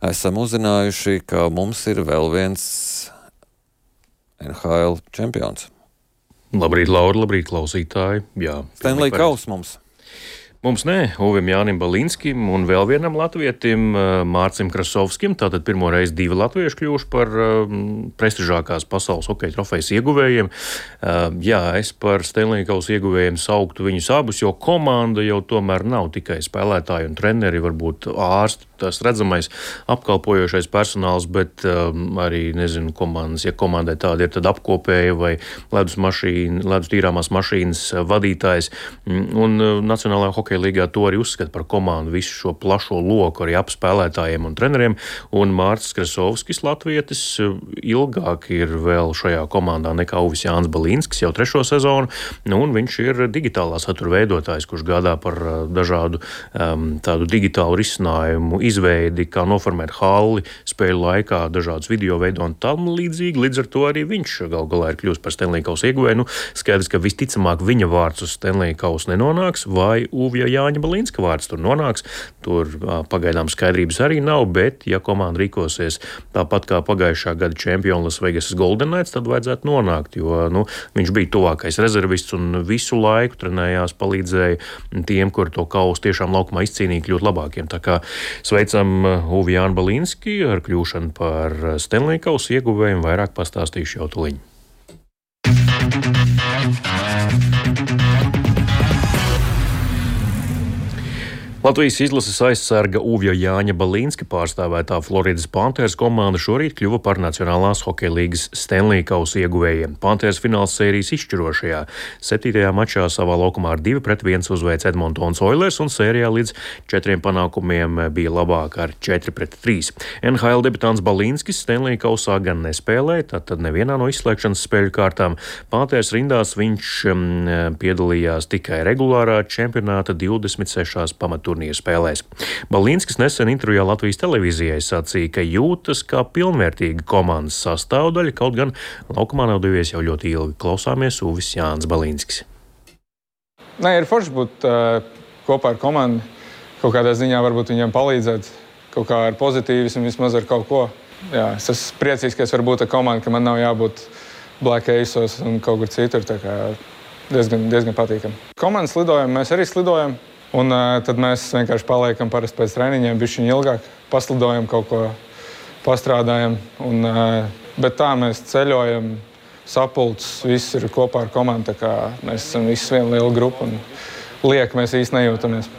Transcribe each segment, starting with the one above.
esam uzzinājuši, ka mums ir vēl viens NHL čempions. Labrīt, Laura, labrīt, klausītāji. Jā, Stanley Kaus mums. Mums nē, Uvim Jānim Balinskim un vēl vienam latvietim, Mārcim Krasovskim. Tātad pirmo reizi divi latvieši kļuvuši par prestižākās pasaules hokeja trofejas ieguvējiem. Jā, es par Stanley Kausa ieguvējiem sauktu viņus abus, jo komanda jau tomēr nav tikai spēlētāji un treneri, varbūt ārsti, tas redzamais apkalpojošais personāls, bet arī, nezinu, komandas, ja komandai tāda ir, tad apkopēja vai ledus tīrāmās mašīnas vadītājs. Un Nacionālajā hokeja līgā to arī uzskata par komandu, visu šo plašo loku arī ap spēlētājiem un treneriem. Un Mārcis Krasovskis, latvietis, ilgāk ir vēl šajā komandā nekā Uvis Jānis Balinskis, jau 3. sezonu. Un viņš ir digitālā satura veidotājs, kurš gādā par dažādu tādu digitālu risinājumu izveidi, kā noformēt halli spēļu laikā, dažādus video veido un tam līdzīgi. Līdz ar to arī viņš gal galā ir kļūst par Stanley Kausa ieguvēju. Skaidrs, ka visticamāk viņa vārds uz Stanley Kausa nenonāks, vai Uvija Jāņa Balinska vārds tur nonāks. Tur pagaidām skaidrības arī nav, bet ja komanda rīkosies tāpat kā pagājušā gada čempionu Las Vegasas Golden Knights, tad vajadzētu nonākt, jo viņš bija tuvākais rezervists un visu laiku trenējās, palīdzēja tiem, kur to kausu tiešām laukumā izcīnīja, kļūt labākiem. Tā kā sveicam Uvi Jānu Balinski ar kļūšanu par Stanley Kausa ieguvējumu, vairāk pastāstīšu jau tuliņ. Latvijas izlases aizsarga Uvija Jāņa Balinska pārstāvētā Floridas Panthers komanda šorīt kļuva par Nacionālās hokeja līgas Stanley Kausa ieguvējiem. Panthers fināls sērijas izšķirošajā 7. mačā savā laukumā ar 2-1 uzveica Edmontons Oilers un sērijā līdz 4 panākumiem bija labāk ar 4-3. NHL debitants Balinskis Stanley Kausā gan nespēlēja, tad nevienā no izslēgšanas spēļu kārtām. Panthers rindās viņš piedalījās tikai regulārā čempionāta 26 pamaturnīru spēlēs. Balinskis nesen intervijā Latvijas televīzijai sacīja, ka jūtas kā pilnvērtīga komandas sastāvdaļa, kaut gan laukumā nav devies jau ļoti ilgi. Klausāmies Uvis Jānis Balinskis. Nē, ir forši būt kopā ar komandu. Kaut kādā ziņā varbūt viņiem palīdzēt, kaut kā ar pozitīvismu, vismaz ar kaut ko. Jā, es esmu priecīgs, ka es varu būt ar komandu, ka man nav jābūt Black Ace'os un kaut kur citur. Tā kā diezgan patīkami. Komandas lidojam, mēs arī slidojam. Un tad mēs vienkārši paliekam parasti pēc treniņiem, bišķiņ ilgāk, paslidojam, kaut ko pastrādājam. Bet tā mēs ceļojam, sapulcs, viss ir kopā ar komandu, tā kā mēs esam visi viena liela grupa un liek mēs īsti nejūtamies.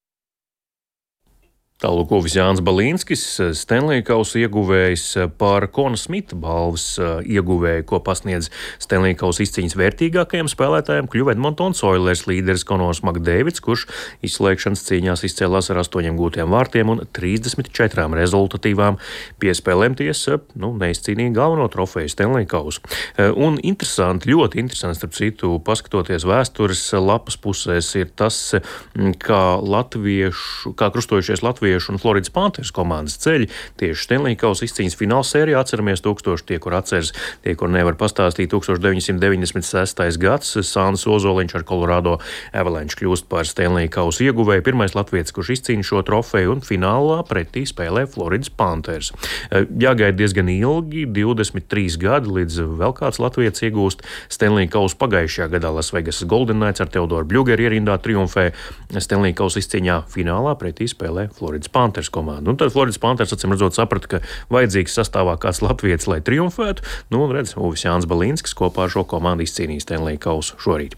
Tālūk Uvis Jānis Balinskis, Stanley Kausa ieguvējs, par Kona Smita balvas ieguvēju, ko pasniedz Stanley Kausa izcīņas vērtīgākajiem spēlētājiem, kļuva Edmontons Oilers līderis Konors Makdēvids, kurš izslēgšanas cīņās izcēlās ar 8 gūtiem vārtiem un 34 rezultatīvām piespēlēm. Tiesa, neizcīnīja galveno trofeju Stanley Kausu. Un interesanti, ļoti interesanti, starp citu, paskatoties vēstures lapas pusēs, ir tas, kā krustojušies latviešu un Floridas Panthers komandas ceļi tieši Stanley Kausa izcīņas fināla sērijā. Atceramies tie, kur atceras, tie, kur nevar pastāstīt, 1996. gads, Sāns Ozoliņš ar Colorado Avalanche kļūst par Stanley Kausa ieguvēju. Pirmais latvietis, kurš izcīna šo trofeju, un finālā pretī spēlē Floridas Panthers. Jāgaida diezgan ilgi, 23 gadi, līdz vēl kāds latvietis iegūst Stanley Kausa. Pagājušajā gadā Las Vegasas Golden Knights ar Teodoru Bļugeru ierindā triumfē Stanley Kausa izcīņā, finālā pretī spēlē Floridas Panthers komandu. Un tad Floridas Panthers, acīm redzot, saprata, ka vajadzīgs sastāvā kāds latvietis, lai triumfētu. Un redz, Uvis Jānis Balinskis kopā ar šo komandu izcīnīja Stanley Kausu šorīt.